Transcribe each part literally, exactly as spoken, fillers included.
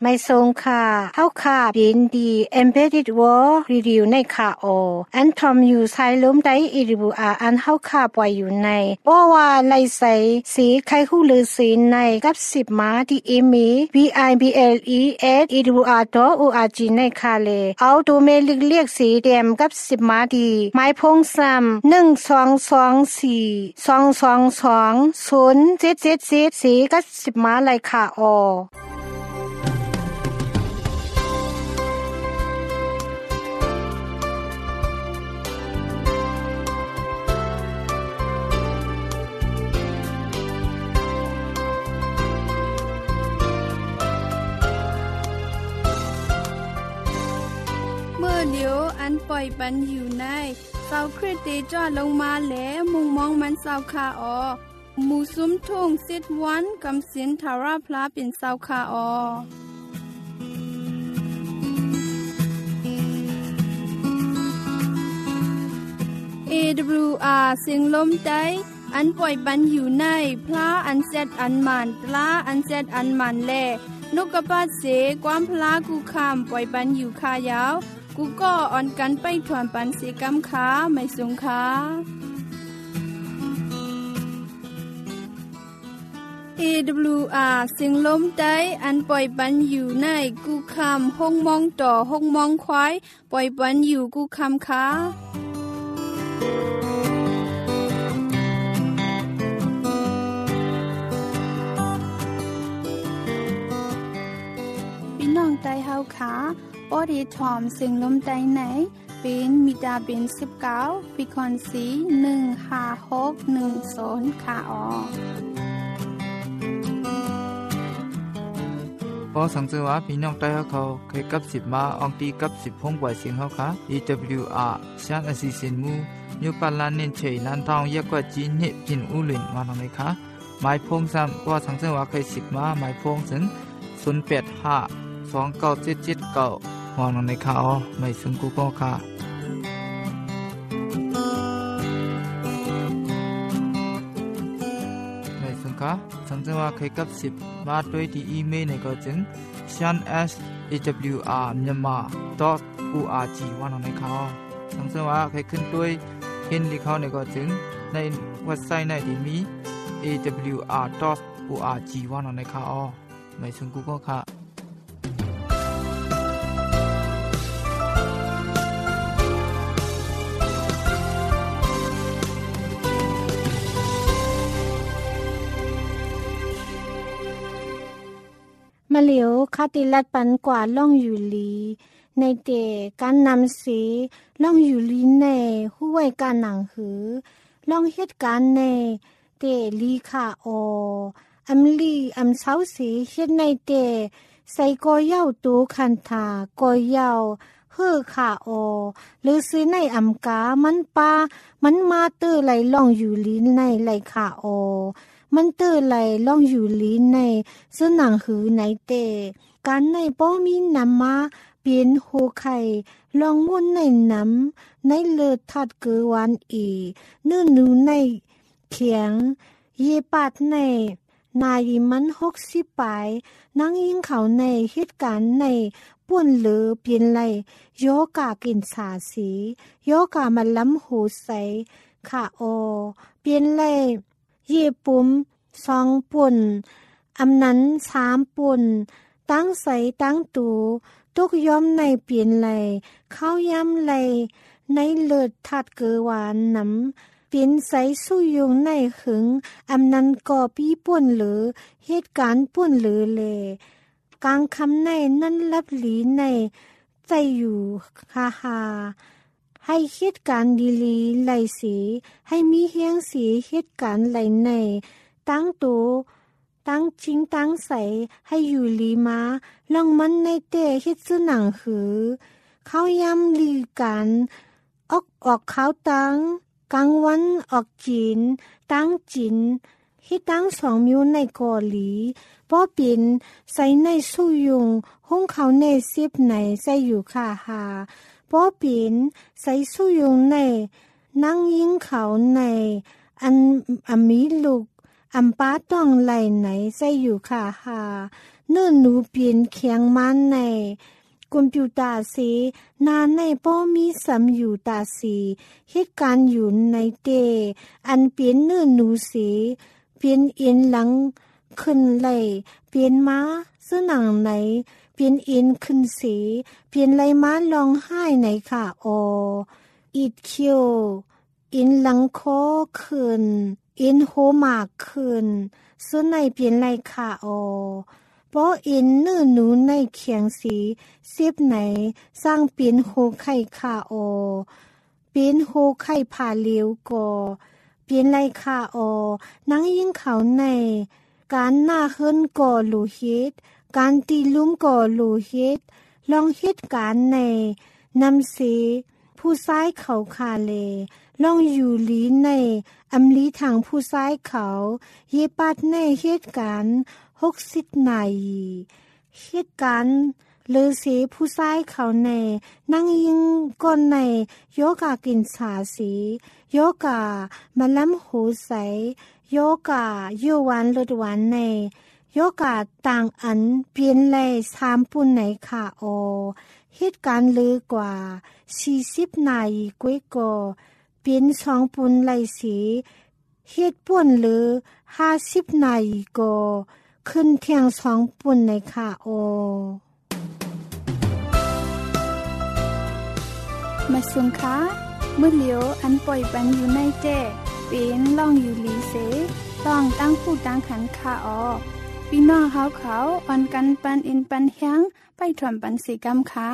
ไม่ทรงค่ะเฮาค่ะยินดี Embedded World Review ในค่ะโออันทอมอยู่ไซล้มได้อีริบูอาอันเฮาค่ะปล่อยอยู่ในบ่ว่าไลใสสีไข่ฮู้ลือสีในกับสิบมาที่อีมี บี ไอ บี แอล อี เอส อี ดับเบิลยู อาร์ ดอท โอ อาร์ จี ในค่ะเลเอาดูเมลิกเรียกสีแดงกับสิบมาดีไม้พงซ้ำหนึ่ง สอง สอง สี่ สอง สอง สอง ศูนย์ เจ็ด เจ็ด เจ็ดสีกับสิบมาไลค่ะออเมื่อเดียวอันปล่อยปันอยู่ในเสาคริสติจอดลงมาแล้วมุงมองมันเสาคาออหมู่ซุ้มทุ่งสิทวันกำสินทาราพลาเป็นเสาคาออ เอ ดับเบิลยู อาร์ เสียงลมใจอันปล่อยปันอยู่ในพระอันเซตอันมันตลาอันเซตอันมันแลนกกระปาดเสความพลากูคำปล่อยปันอยู่คายาวกูก็อ่อนกันไปถวนปันเสกำขาไม่สงขาเอ ดับเบิลยู อาร์ เสียงลมใจอันปล่อยปันอยู่ในกูคำห้องมองต่อห้องมองควายปล่อยปันอยู่กูคำขาน้องไตเฮาขาปอดีทอมสิงลมไตไหนเป็นมิดาเป็นสิบเก้าฟิคอนซีหนึ่งห้าหกหนึ่งศูนย์ค่ะออพอสังเกตว่าพี่น้องไตเฮาเขาเคยกับสิบมาอองตีกับสิบพงปล่อยเสียงเฮาค่ะ อี ดับเบิลยู อาร์ ชานอสิสินมูยูปาลานินเฉยนันทองยกว่าจีนเนปินอุลินมาทางไหนคะหมายพงซ้ำพอสังเกตว่าเคยสิบมาหมายพงถึงศูนย์แปดห้าสองเก้าเจ็ดเจ็ดเก้ามองลงในข่าวไม่ซึ่งกูก็ค่ะไม่ซึ่งค่ะสังเกตว่าเคยกับสิบมาด้วยที่อีเมลในก็จึง shan s a w r myanmar dot org ว่าลงในข่าวสังเกตว่าเคยขึ้นด้วยเห็นที่เขาในก็จึงในเว็บไซต์ในที่มี เอ ดับเบิลยู อาร์ ดอท โอ อาร์ จี ว่าลงในข่าวไม่ซึ่งกูก็ค่ะมาเหลียวคาติลัดปันกว่าล่องอยู่ลีในเตการนำสีล่องอยู่ลีในห้วยการหนังหือล่องเหตุการณ์ในเตลีค่ะออัมลีอัมเซาสีเฮ็ดในเตใส่กอเย้าตูคันทากอเย้าเฮือค่ะอหรือซื้อในอำกามันปามันมาเตอไหลล่องอยู่ลีในไหลค่ะอมันเตอไหลล่องอยู่ลีในซึ่งหนังหือในเตการในป้อมีน้ำมาเปลี่ยนโฮไข่ลองมุ่นในน้ำในเลือดทัดเกือวันอีเนื้อหนูในเขียงเยปาดในนายมันหกสิบปลายนั่งยิงเขาในเหตุการณ์ในป่วนเหลือเปลี่ยนไหลโยกากินสาสีโยกามันล้ำหูใสขาโอเปลี่ยนไหลเยปุ่มสองปุ่นอำนั้นสามปุ่นตั้งใสตั้งตูตุกย้อมในเปลี่ยนไหลเข้าย้ำไหลในเลือดทัดเกือหวานน้ำเปลี่ยนใสสู้ยุงในหึงอำนั้นก่อปีป่วนหรือเหตุการณ์ป่วนหรือเลกลางคำในนั้นลับหลีในใจอยู่คาฮาให้เหตุการณ์ดีลีไหลสีให้มีเฮียงสีเหตุการณ์ไหลในตั้งตัวตั้งจริงตั้งใสให้อยู่ลีมาลองมันในเตะเฮ็ดซื้อหนังหือเข้าย้ำลีกันออกออกเขาตั้งกลางวันออกจีนตั้งจินที่ตั้งสองมิวในเกาหลีป้อปินใส่ในสู้ยุงห้องเขาในซิบในใส่อยู่คาหาป้อปินใส่สู้ยุงในนั่งยิงเขาในอันอมีลูกอัมป้าต้องไหลไหนใส่อยู่คาหาเนื้อหนูเปลี่ยนเขียงมันในคอมพิวเตอร์สีนาในป้อมีสำอยู่ตาสีเหตุการณ์อยู่ในเตอันเปลี่ยนเนื้อหนูสีเปลี่ยนเอ็นหลังขึ้นไหลเปลี่ยนม้าซึ่งหนังไหนเปลี่ยนเอ็นขึ้นสีเปลี่ยนไหลม้าลองไห้ไหนค่ะออีดเคียวเอ็นหลังคอขึ้นเอ็นโฮมากขึ้นซึ่งในเปลี่ยนไหลค่ะอเพราะเอ็นเนื้อหนูในเขียงสีเสียบไหนสร้างเปลี่ยนโฮไข่ค่ะอเปลี่ยนโฮไข่ผ่าเหลวก่อเปลี่ยนไหลค่ะอนังยิ่งเขาในการหน้าเฮิรนก่อหลูเฮ็ดการตีลุ่มก่อหลูเฮ็ดลองเฮ็ดการในนำเสผู้ซ้ายเขาคาเลลองอยู่ลีในอำลีทางผู้ซ้ายเขาเยปัดในเหตุการณ์หกสิบนาทีเหตุการณ์เลอเสผู้ซ้ายเขาในนั่งยิงก่อนในโยกากินสาสีโยกามาล้ำหูใสโยกาโยวันลดวันในโยกาต่างอันเปลี่ยนเลยสามปุ่นในค่ะโอเหตุการณ์ลือกว่าสี่สิบนาทีกวยก่อเปลี่ยนสองปุ่นไหลสีเหตุป่วนหรือห้าสิบนาทีก่อขึ้นเทียงสองปุ่นในค่ะโอมาสุงคะเมื่อเหลียวอันปล่อยปันอยู่ในเจเป็นล่องอยู่หลีเสต้องตั้งผู้ตั้งขันค่ะออพี่น้องเขาเขาอ่อนกันปันอินปันแห้งไปถ่วมปันสีกำค่ะ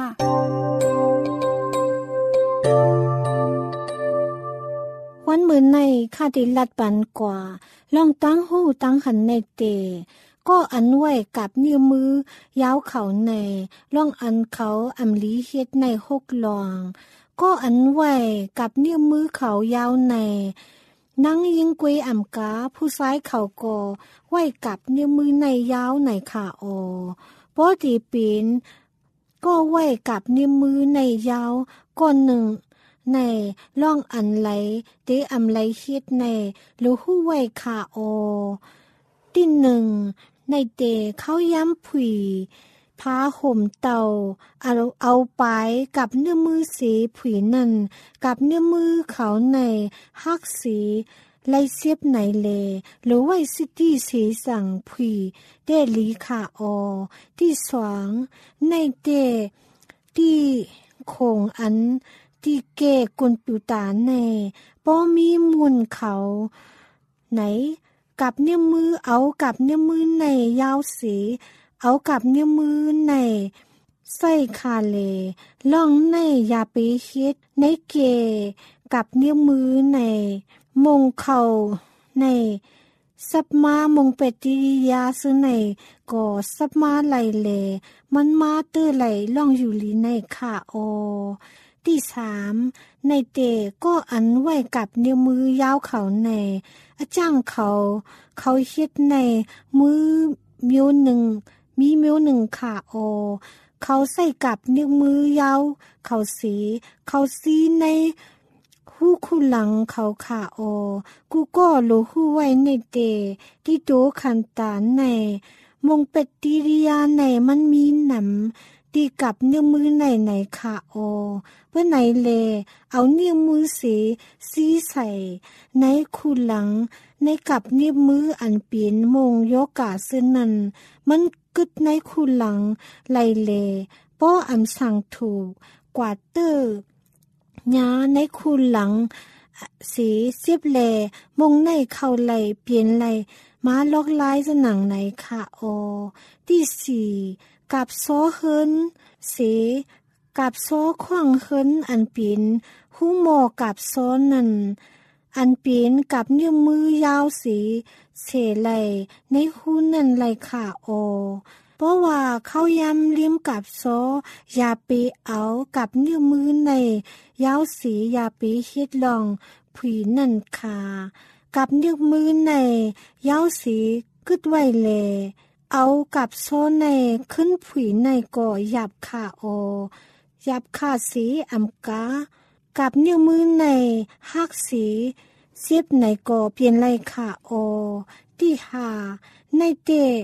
วันมือในข้าได้ลัดปันกว่าลองตั้งหูตั้งหันในเตก็อันไว้กับนิ้วมือยาวเขาในล่องอันเขาอำลีเฮ็ดในหกลองก็อันไว้กับนิ้วมือเขายาวในนั่งยิงกวยอ่ำกาผู้ซ้ายเขาก็ไว้กับนิ้วมือในยาวในขาออปอดีเป็นก็ไว้กับนิ้วมือในยาวก้อนหนึ่งในล่องอันไหลเตอำไหลเฮ็ดในหรือหู้ไว้ขาออที่หนึ่งในเตเขาย้ำผุยพาห่มเตาเอาเอาไปกับเนื้อมือสีผุยนั่นกับเนื้อมือเขาในฮักสีไล่เสียบไหนเลหรือไว้สิที่สีสั่งผุยเดลีขาออที่สองในเตที่โคงอันที่เกกุนปิวตาในป้อมีมุนเขาไหนกับเนื้อมือเอากับเนื้อมือในยาวสีเอากับเนื้อมือในใส่คาเลล่องในยาไปเฮ็ดในเกกับเนื้อมือในมงเขาในสับมามงเป็ดติยาซื้อในก็สับมาไหลเลมันมาเตอไหลล่องอยู่ลีในค่ะโอที่สามในเตก็อันไว้กับนิ้วมือยาวเขาในอาจ้างเขาเขาเฮ็ดในมือมิ้วหนึ่งมีมิ้วหนึ่งค่ะโอเขาใส่กับนิ้วมือยาวเขาสีเขาสีในหูคู่หลังเขาค่ะโอกูก็รู้หูไว้ในเตที่โตขันตานในมงเป็ดติริยาในมันมีหนำตีกับนิ้วมือในไหนค่ะโอเพื่อไหนเลเอานิ้วมือสีสีใส่ในคู่หลังในกับนิ้วมืออันเปลี่ยนมงโยกาซึ่งนั้นมันกึดในคู่หลังไหลเลป้ออำสั่งถูกกว่าเตอร์ญาในคู่หลังสีเสียบเลมงในเข้าไหลเปลี่ยนไหลมาลอกลายสนังไหนค่ะโอที่สี่กับโซเฮินสีกับโซขวางเฮินอันเปลี่ยนหูโมกับโซนั่นอันเปลี่ยนกับนิ้วมือยาวสีเสไหลในหูนั่นไหลค่ะโอเพราะว่าเขายำเลี้ยมกับโซยาปีเอากับนิ้วมือในยาวสียาปีเฮ็ดลองผุยนั่นค่ะกับนิ้วมือในยาวสีกึดไว้เลเอากับโซในขึ้นผุยในก่อหยับขาโอหยับขาสีอำกากับนิ้วมือในหักสีเสียบในก่อเปลี่ยนไหลขาโอที่หาในเต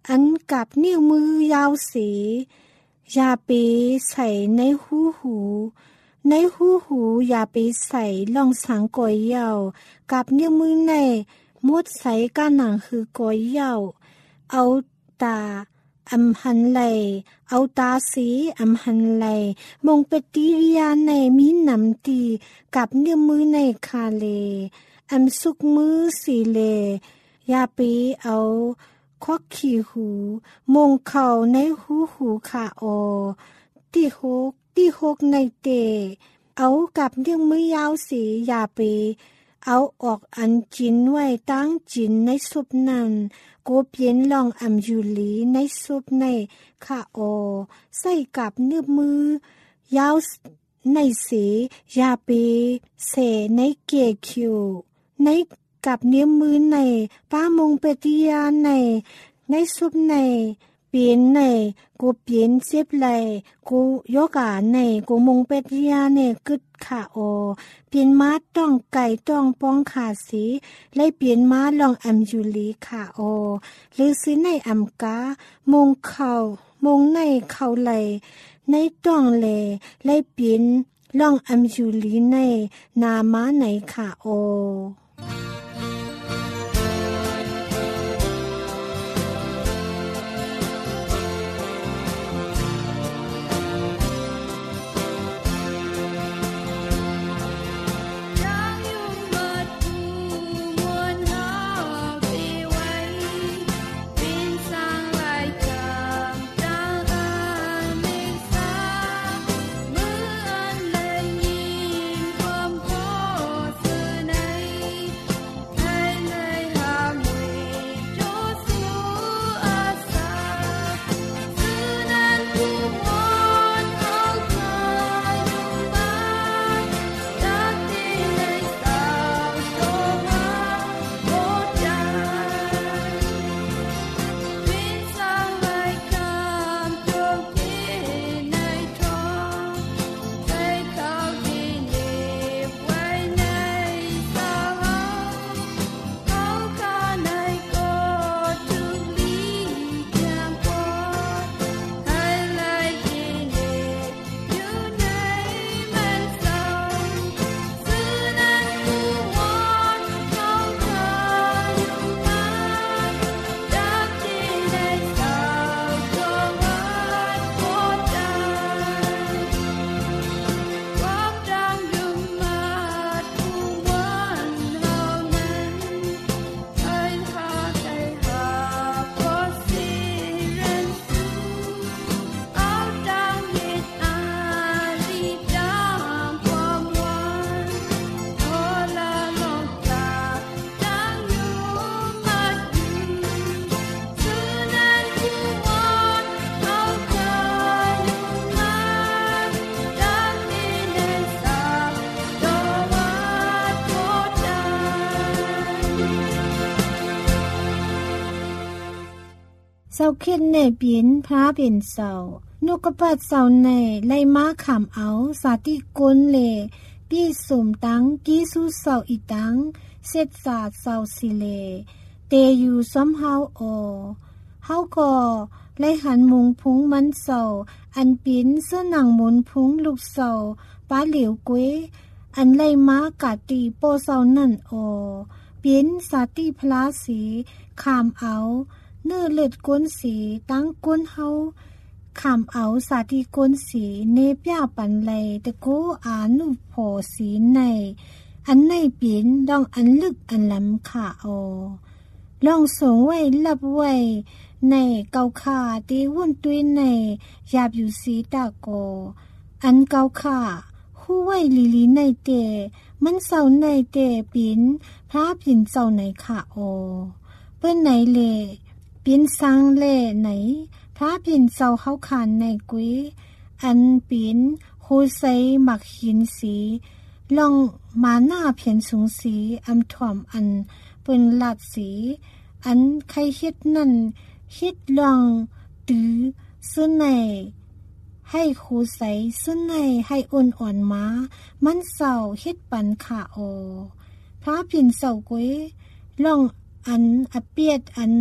อันกับนิ้วมือยาวสีอย่าไปใส่ในหูหูในหูหูอย่าไปใส่ลองสังกอยยาวกับนิ้วมือในมุดใส่ก้านหนังคือกอยยาวเอาตาอำหันไหลเอาตาสีอำหันไหลมงปฏิริยาในมีน้ำตีกับนิ้วมือในคาเลอำสุกมือสีเลอย่าไปเอาควักขี้หูมงเข่าในหูหูขาออตีหกตีหกในเตเอากับนิ้วมือยาวสีอย่าไปเอาออกอันจินไว้ตั้งจินในซุปนั้นกูเปลี่ยนลองอำยูลีในซุปในขาออใส่กับนิ้วมือยาวในสีอย่าไปเสในเกคิวในกับนิ้วมือในป้ามงเปติยาในในซุปในเปลี่ยนในกูเปลี่ยนเจ็บไหลกูยกาในกูมงเปติยาในกึดขาออเปลี่ยนม้าต้องไก่ต้องป้องขาสีไล่เปลี่ยนม้าลองอำยูลีขาออหรือซื้อในอำกามงเข่ามงในเข่าไหลในต้องแลไล่เปลี่ยนลองอำยูลีในนาม้าในขาออเศร้าเข็ดในเปลี่ยนพระเป็นเศร้านกกระปัดเศร้าในไล่ม้าขำเอาสาติกุลเลปีสมตังกีสุเศร้าอีตังเสร็จศาสตร์เศร้าสิเลเตอยู่ซ้ำเฮาออเฮาก็ไล่หันมุงพุงมันเศร้าอันปิ่นเสื้อหนังหมุนพุงลูกเศร้าป้าเหลียวกวยอันไล่ม้ากาตีโปเศร้านั่นออเปลี่ยนสาติพลาสีขามเอาเนื้อเลือดก้นสีตั้งก้นเฮาขามเอาสาธิก้นสีเนปยาปันไลตะโกอานุโผสีในอันในปีนดองอันลึกอันล้ำขาออลองส่งไว้ลับไว้ในเกาขาตีวุ่นตุยในยาบอยู่สีตาโกอันเกาขาหู้ไว้ลีลีในเตมันเศร้าในเตปีนพระปิ่นเศร้าในขาออเปิ้นไหนเลปินสังเล่ไหนพระปิ่นเศร้าเขาขานในกุ้ยอันปิ่นโฮไซหมักหินสีลองมาหน้าเพียนสูงสีอำถ่อมอันเปิ้นลาดสีอันใครเฮ็ดนั่นเฮ็ดลองตือซึ่งในให้โคไซซึ่งในให้อ่อนอ่อนมามันเศร้าเฮ็ดปันขาออพระปิ่นเศร้ากุ้ยลองอันอเปียดอัน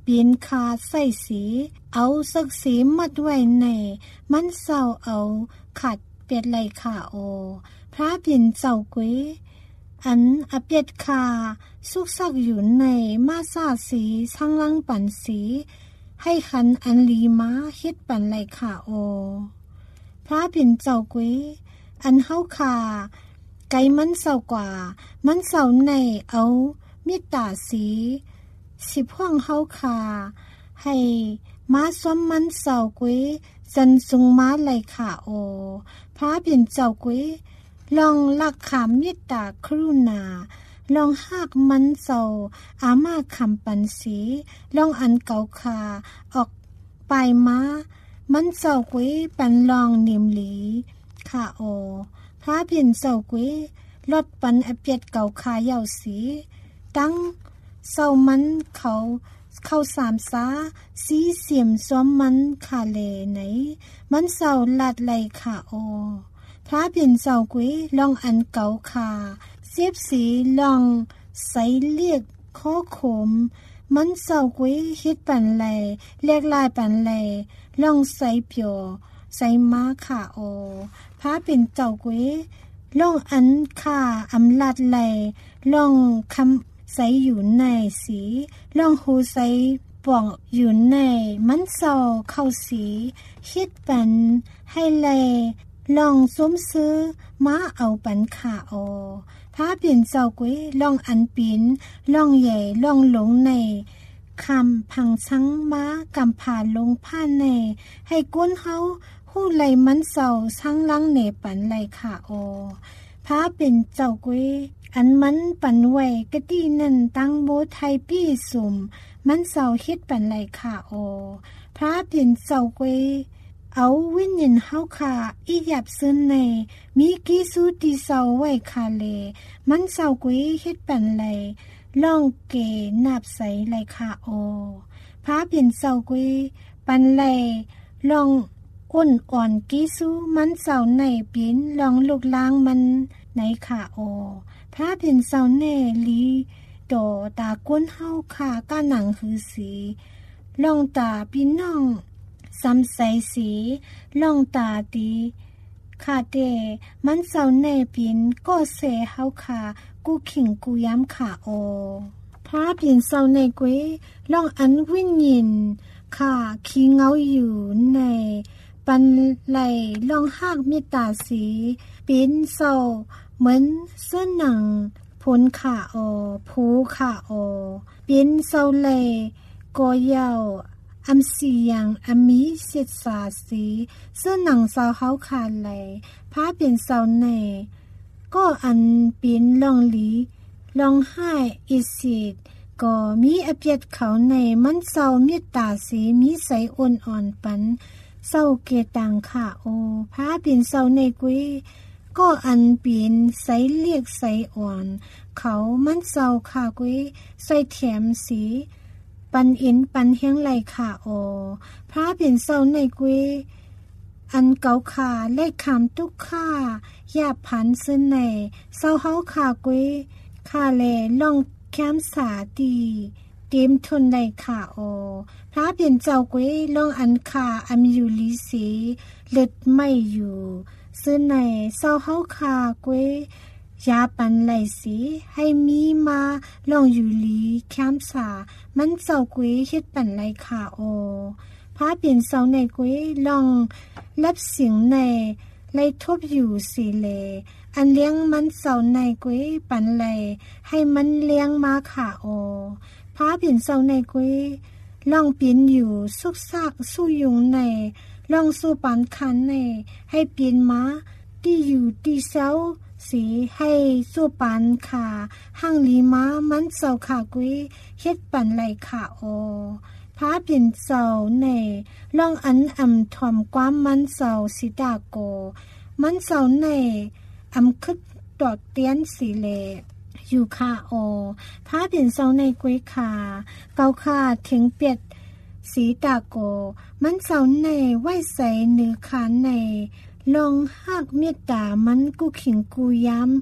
ปีนคาใส่สีเอาสักสีมัดไว้ในมันเศร้าเอาขัดเปียดไหลขาโอพระปิ่นเจ้ากุ้ยอันอเปียดคาสุกซักอยู่ในมาซาสีช่างลังปันสีให้ขันอันลีมาฮิดปันไหลขาโอพระปิ่นเจ้ากุ้ยอันเฮาคาไกมันเศร้ากว่ามันเศร้าในเอามิตาสีสิพ่วงเฮาคาให้มาซ้อมมันเศร้ากุ้ยจันสุงมาไหลขาโอพระปิ่นเจ้ากุ้ยลองลักขามมิตาครุณาลองหากมันเศร้าอามาคำปันสีลองอันเก่าคาออกไปมามันเศร้ากุ้ยปันลองนิมหลีขาโอพระปิ่นเศร้ากุ้ยลดปันอเปียดเก่าคาเยาสีตั้งเศร้ามันเขาเข้าสามสาสีเสียมซ้อมมันคาเลไหนมันเศร้าลาดไหลขาโอพระปิ่นเศร้ากุ้ยลองอันเก่าคาเสียบสีลองใส่เลียกข้อขมมันเศร้ากุ้ยฮิดปันไหลเรียกลายปันไหลลองใส่เปียวใส่มาขาโอพระปิ่นเจ้ากุ้ยลองอันค่าอำลาดไหลลองคำใสอยู่ในสีลองหูใสป่องอยู่ในมันเศร้าเข้าสีคิดปันให้ไหลลองสมซื้อมาเอาปันขาโอพระปิ่นเจ้ากุ้ยลองอันปินลองใหญ่ลองหลงในคำพังชังมากำผ่าลงผ้าในให้ก้นเฮาหู้ไหลมันเศร้าช่างลังเนปันไหลขาโอพระเป็นเจ้ากุ้ยอันมันปันไว้กะตี้นั่นตั้งโบไทยปี้สุ่มมันเศร้าฮิดปันไหลขาโอพระเป็นเจ้ากุ้ยเอาวิญญาณเฮาขาอีหยับซึนในมีกิสูติเศร้าไว้คาเลมันเศร้ากุ้ยฮิดปันไหลลองเกนับใสไหลขาโอพระเป็นเศร้ากุ้ยปันไหลลองอ้นอ่อนกิสูมันเศร้าในปีนลองลูกล้างมันในขาโอพระเป็นเศร้าแน่ลีโตตาก้นเฮาขาก้าหนังคือสีลองตาพี่น้องซ้ำใสสีลองตาตีขาเตมันเศร้าแน่ปีนก็เสเฮาขากูขิงกูย้ำขาโอพระเป็นเศร้าในกุ้ยลองอันวิญญาณขาขี้เงาอยู่ในปันไหลลองหากมิตาสีปีนเศร้าเหมือนเสื้อหนังผลขาโอผูขาโอปีนเศร้าไหลกอยาวอัมสียังอัมมีเสียดสาสีเสื้อหนังเศร้าเฮาขาไหลพระเป็นเศร้าในก็อันปีนลองหลีลองไห้อิสิดก็มีอเปียดเขาในมันเศร้ามิตาสีมีใสอ่อนอ่อนปันเศร้าเกตังขาโอพระเป็นเศร้าในกุ้ยก็อันปีนใสเรียกใสอ่อนเขามันเศร้าขากุ้ยใส่แถมสีปันอินปันเฮียงไหลขาโอพระเป็นเศร้าในกุ้ยอันเก่าขาเลขคำทุกข้ายาพันซึ่งในเศร้าเฮาขากุ้ยขาเลล่องแคมสาตีเต็มทนไหลขาโอพระเป็นเจ้ากุ้ยล่องอันขาอัมยูลิสีเล็ดไม่อยู่ซึ่งในเศร้าเฮาขากุ้ยยาปันไหลสีให้มีมาลองอยู่ลีแคมสามันเศร้ากุ้ยคิดปันไหลขาโอพระเป็นเศร้าในกุ้ยลองรับเสียงในไล่ทบอยู่สีเลอันเลี้ยงมันเศร้าในกุ้ยปันไหลให้มันเลี้ยงมาขาโอพระเป็นเศร้าในกุ้ยลองปีนอยู่สุกซากสู้ยุงในลองสู้ปันคันในให้ปีนมาที่อยู่ที่เศร้าสีให้สู้ปันขาห้างลีมามันเศร้าขากุ้ยเฮ็ดปันไหลขาโอพระเป็นเศร้าในลองอันอำถ่อมความมันเศร้าสิดาโกมันเศร้าในอำคึดดอดเตียนสีเลอยู่ขาโอพระเป็นเศร้าในกุ้ยขาเกาขาถึงเปียดสีตาโกมันเศร้าในไหวใส่เนื้อขาในลองหักเมตตามันกูขิงกูย้ำ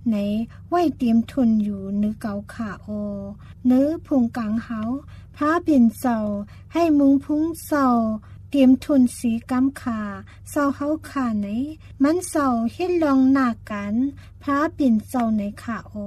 ไหนไว้เตรียมทุนอยู่นึกเกาขาโอเนื้อพุงกลางเฮาพระเปลี่ยนเศร้าให้มุงพุงเศร้าเตรียมทุนสีกำขาเศร้าเฮาขาไหนมันเศร้าเฮ็ดลองหน้ากันพระเปลี่ยนเศร้าในขาโอ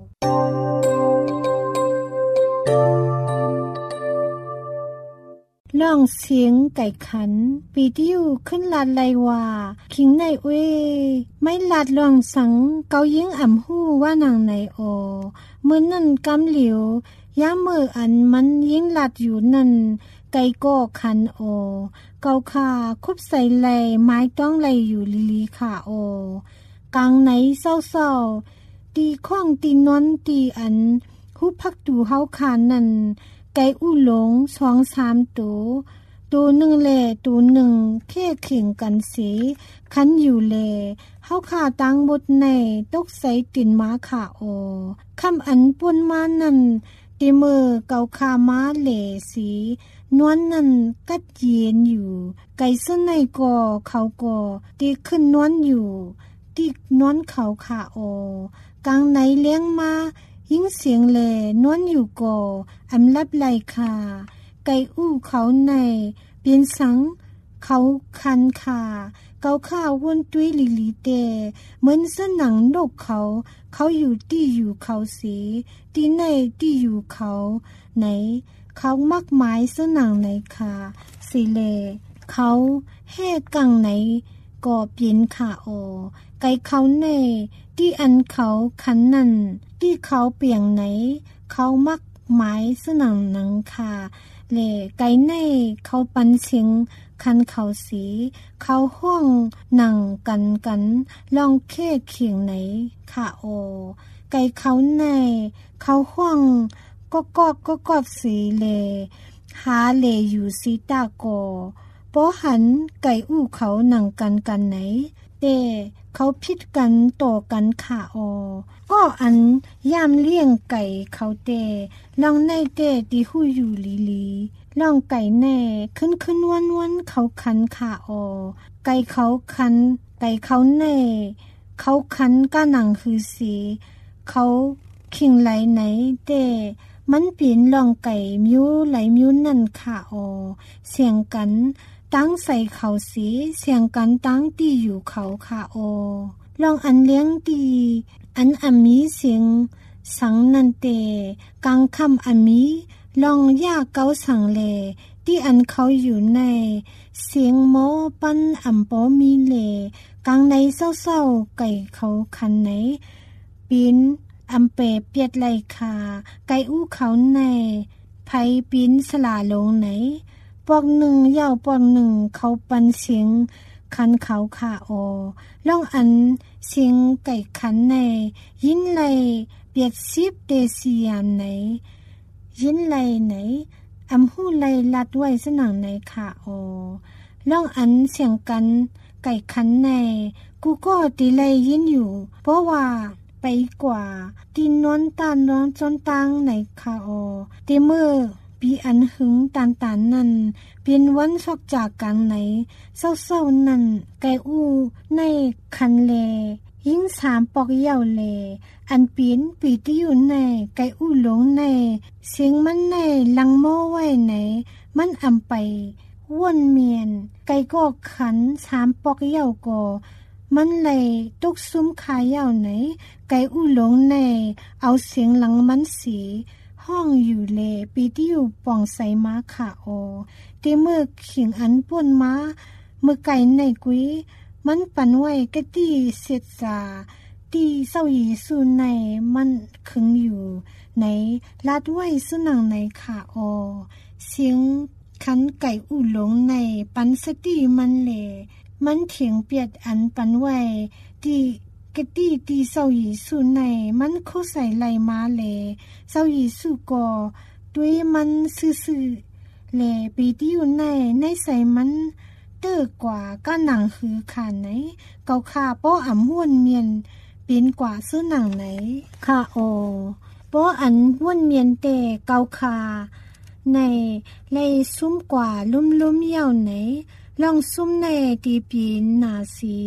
ลองเสียงไก่ขันปีดิวขึ้นลาดไลว่าคิงในเว้ไม่ลาดลองสังเกายิงอ่ำหู้ว่านางในโอเมื่อนั่นกำเหลียวย่ามืออันมันยิงลาดอยู่นั่นไก่ก็ขันโอเกาขาคุบใส่ไหลไม้ต้องไหลอยู่ลีลีขาโอกลางไหนเศร้าๆตีข้องตีนอนตีอันหุบพักดูเฮาขานนั่นไก่อู้หลงสองสามตัวตัวหนึ่งแล่ตัวหนึ่งแค่เข่งกันสีคันอยู่แลเฮาขาตังบดในตกใส่ตินม้าขาโอคำอันป่นมานั่นตีมือเกาขาม้าเหล่สีนวลนั่นกัดเย็นอยู่ไก่ส้นในก่อเขาก่อตีขึ้นนวลอยู่ตีนวลเขาขาโอกลางไหนเลี้ยงมายิ่งเสียงแลนวลอยู่ก่ออำลับไหลคาไก่อู้เขาในเปลี่ยนสังเขาคันขาเกาข้าวนตุ้ยลิลิเตเหมือนเส้นหนังนกเขาเขาอยู่ที่อยู่เขาสีที่ในที่อยู่เขาไหนเขามักหมายเส้นหนังไหนขาสิเลเขาแห่กังไหนก็เปลี่ยนขาโอไก่เขาในที่อันเขาคันนั่นที่เขาเปียงไหนเขามักหมายเส้นหนังหนังขาเล่ไก่ในเขาปันเสียงคันเขาสีเขาห้องหนังกันกันลองแค่เขียงไหนค่ะโอไก่เขาในเขาห้องก็กอกก็กอดสีเลหาเลอยู่สีตาโกปอหันไก่อู้เขาหนังกันกันไหนเตเขาพิดกันโตกันค่ะโอก็อันย่ามเลี้ยงไก่เขาเตลองในเตตีหู้อยู่ลีลีลองไก่แน่ขึ้นขึ้นวันวันเขาคันขาโอไก่เขาคันไก่เขาแน่เขาคันก้าหนังคือสีเขาขิงไหลไหนเตมันเปลี่ยนลองไก่มิ้วไหลมิ้วนั่นขาโอเสียงกันตั้งใส่เขาสีเสียงกันตั้งตีอยู่เขาขาโอลองอันเลี้ยงตีอันอามีเสียงสังนันเตกลางคำอามีลองย่าเกาสังเลที่อันเขาอยู่ในเสียงโมปันอ่ำปอมีเลกลางในเศร้าๆไก่เขาคันไหนปีนอำเปเปียดไหลคาไก่อู้เขาในไผปีนสลาลงไหนปอกหนึ่งยาวปอกหนึ่งเขาปันเสียงคันเขาขาโอล่องอันเสียงไก่คันในยินไหลเปียดซิบเดซียามไหนยินไหลไหนอำหูไหลลัดไว้สนังในขาโอล่องอันเสียงกันไก่คันในกูก็ตีไหลยินอยู่เพราะว่าไปกว่าตีนอนตานนอนจนตังในขาโอเตมือปีอันหึงตานตานนั่นเป็นวันซอกจากกลางไหนเศร้าๆนั่นไก่อู้ในคันเลยิ่งสามปอกเย่าเลอันปีนปีที่อยู่ในไก่อู้หลงในเสียงมันในลังโม่ไว้ไหนมันอำไปวนเมียนไก่ก็ขันสามปอกเย่าก็มันเลยตกซุ้มขายเย่าไหนไก่อู้หลงในเอาเสียงหลังมันสีห้องอยู่เลปีที่อยู่ป่องใส่ม้าขาโอเตเมื่อขิงอันป่วนม้าเมื่อไก่ในกุ้ยมันปั่นไว้กะตี้เสียดสาตีเศร้ายีสู่ในมันขึงอยู่ในลาดไว้สุนังในขาโอเสียงคันไก่อู้หลงในปันสติมันเลมันเถียงเปียดอันปันไว้ตีกะตี้ตีเศร้ายีสู่ในมันโคใส่ไหลมาเลเศร้ายีสู่ก่อด้วยมันซื่อๆเลปีที่อยู่ในในใส่มันเตื้อกว่าก้าหนังคือขาไหนเกาขาป้ออ่ำห้วนเมียนเป็นกว่าซื้อหนังไหนค่ะโอป้ออันห้วนเมียนเตเกาขาในเลยซุ่มกว่าลุ่มๆเย่าไหนลองซุ่มในตีปีนหนาสี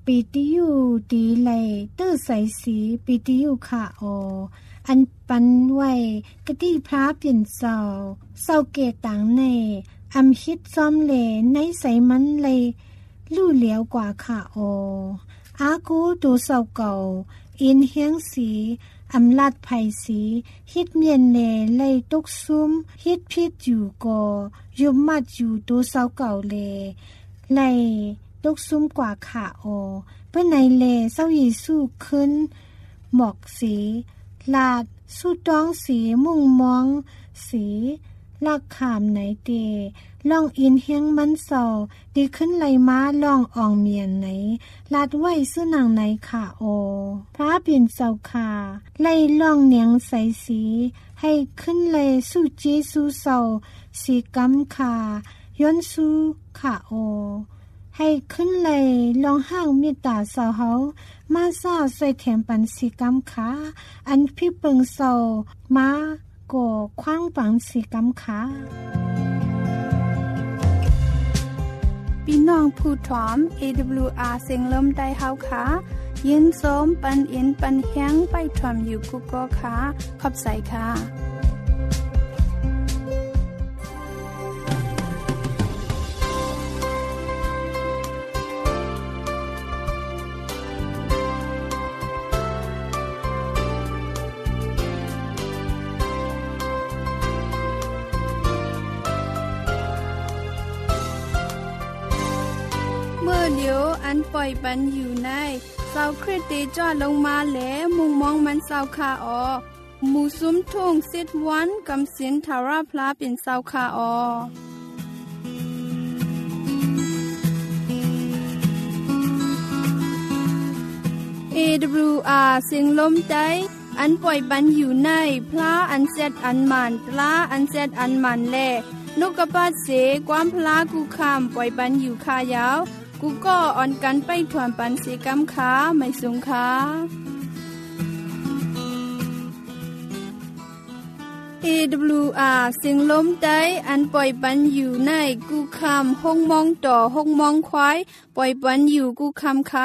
ปีติอยู่ดีเลยตื้อใสสีปีติอยู่ค่ะอออันปันไว้กะที่พระเปลี่ยนเศร้าเศร้าเกตังในอำคิดซ้อมเลในใสมันเลยลู่เหลียวกว่าค่ะอออากูดูเศร้าเก่าอินเฮียงสีอำลาดไผ่สีฮิดเมียนเลเลยตุกซุ่มฮิดพิดอยู่ก็ยุบมัดอยู่ดูเศร้าเก่าเลเลยตุกซุ่มกว่าค่ะออเพื่อในเลเศร้าเยซูขึ้นหมอกสีลาดสู้ต้องสีมุ่งมองสีลักขามไหนเตล่องอินเฮียงมันเศร้าดีขึ้นไหลม้าล่องอ่องเมียนไหนลาดไว้ซื้อนางไหนค่ะโอพระเปลี่ยนเศร้าค่ะไล่ล่องเนียงใสสีให้ขึ้นเลยสู้เจสู้เศร้าสีกำค่ะย้อนสู้ค่ะโอให้ขึ้นเลยลองห้างเมตตาเศร้าเฮามาซาใส่แถมปันสีกำขาอันพี่เปิงเศร้ามาก่อคว้างปังสีกำขาพี่น้องผู้ถอม เอ ดับเบิลยู อาร์ เสียงลมได้เฮาค่ะยินส้มปันเอ็นปันแห้งไปถอมอยู่กุกก็ค่ะขอบใจค่ะเมื่อเดียวอันปล่อยปันอยู่ในเสาคริสเตจอดลงมาแล้วมุงมองมันเสาคาออหมู่ซุ้มทุ่งเซตวันกำสินทาราพลาเป็นเสาคาออ เอ ดับเบิลยู อาร์ เสียงลมใจอันปล่อยปันอยู่ในพระอันเซตอันมันตลาอันเซตอันมันแลนกกระปาดเสความพลากูคามปล่อยปันอยู่คายาวกูก็อ่อนกันไปถวนปันเสกำขาไม่สูงขาเอ ดับเบิลยู อาร์ เสียงลมใจอันปล่อยปันอยู่ในกูคามห้องมองต่อห้องมองควายปล่อยปันอยู่กูคามขา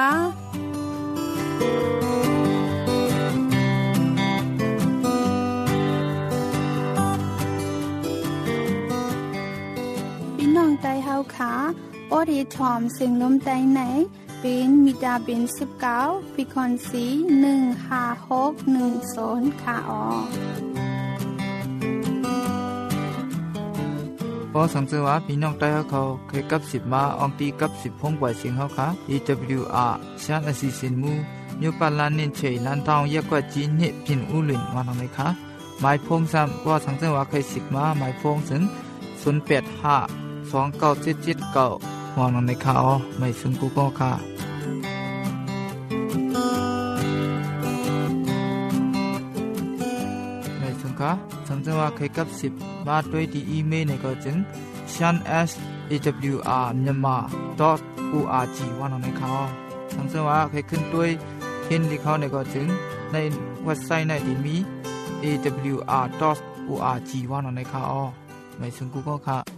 น้องไตเฮาขาปอดีทอมเสียงลมไตไหนเป็นมิดาเป็นสิบเก้าปีคอนสีหนึ่งห้าหกหนึ่งศูนย์ค่ะออพอสังเกตว่าพี่น้องไตเฮาเขาเคยกับสิบมาอองตีกับสิบพงกว่าเสียงเฮาค่ะ เอ ดับเบิลยู อาร์ ชานอสิสินมูยูปาลานเน้นเฉยลันทองเยกว่าจีนเฮพินอูหลินมาทางไหนคะหมายพงซ้ำว่าสังเกตว่าเคยสิบมาหมายพงถึงศูนย์แปดห้าสองเก้าเจ็ดเจ็ดเก้าวางลงในข่าวไม่ซึ่งกูก็ค่ะไม่ซึ่งค่ะสังเกตว่าเคยกับสิบมาด้วยที่อีเมลในก็จึง shan s a w r myanmar dot org วางลงในข่าวสังเกตว่าเคยขึ้นด้วยเห็นที่เขาในก็จึงในเว็บไซต์ในที่มี เอ ดับเบิลยู อาร์ ดอท โอ อาร์ จี วางลงในข่าวไม่ซึ่งกูก็ค่ะ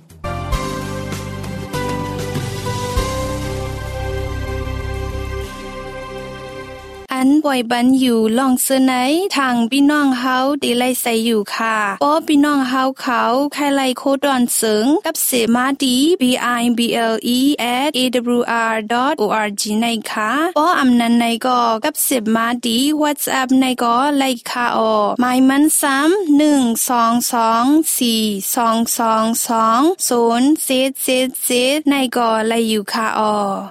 อันป่วยบันอยู่ลองเสนอทางพี่น้องเฮาดีไลใส่อยู่ค่ะป้อพี่น้องเฮาเขาใครไลโคดอนเสิงกับเสมาดี บี ไอ บี แอล อี แอท เอ ดับเบิลยู อาร์ ดอท โอ อาร์ จี ในค่ะป้ออำนันในก็กับเสมาดี WhatsApp ในก็ไลค่ะออหมายมันซ้ำหนึ่ง สอง สอง สี่ สอง สอง สอง ศูนย์ เจ็ด เจ็ด เจ็ดในก็ไลอยู่ค่ะออ